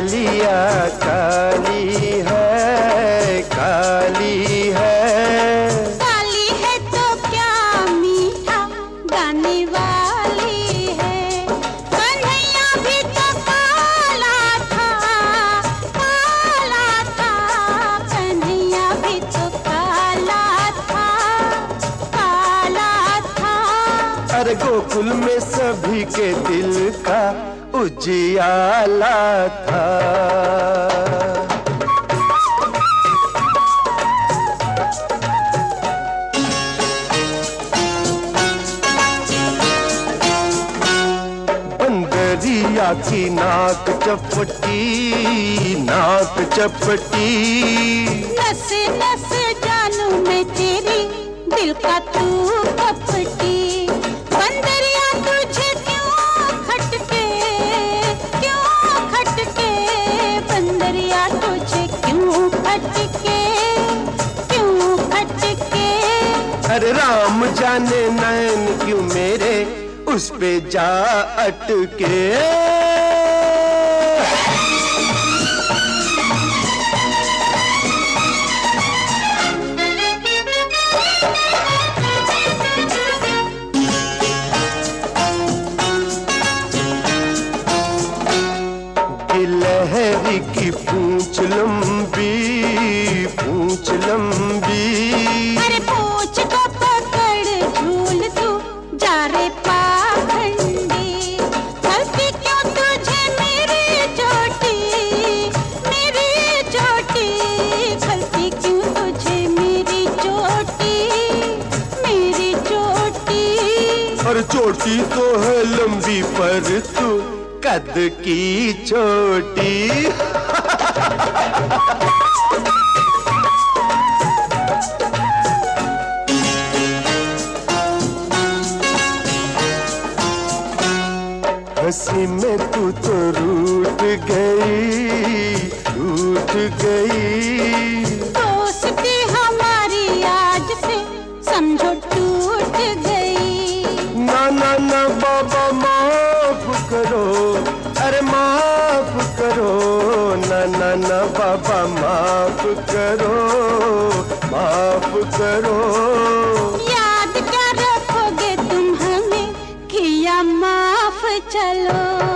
गलिया काली है, काली है। काली है तो क्या मीठा गाने वाली है। कन्हैया भी तो काला था, काला था। कन्हैया भी तो काला था, काला था। अरे गोकुल में सभी के दिल का उजियाला था। बंदरिया की नाक चपटी, नाक चपटी। नस नस जानू मैं तेरी, दिल का तू कपटी। बंदरिया तुझे क्यों खटके, क्यों खटके। बंदरिया तुझे क्यों खटके, क्यों खटके। अरे राम जाने नैन क्यों मेरे उस पे जा अटके। गिलहरी की पूंछ लंबी, पूंछ लंबी। अरे पूंछ को पकड़ झूल तू जा रे पाखंडी। गलती क्यों तुझे मेरी चोटी, मेरी चोटी। गलती क्यों तुझे मेरी चोटी, मेरी चोटी। और चोटी तो है लंबी पर तू कद की छोटी। हंसी में तू तो रूठ गई, रूठ गई। दोस्ती हमारी आज से समझो टूट गई। ना ना ना बाबा माफ करो, अरे माफ करो। ना ना ना बाबा माफ करो, माफ करो। याद क्या रखोगे तुम हमें, किया माफ चलो।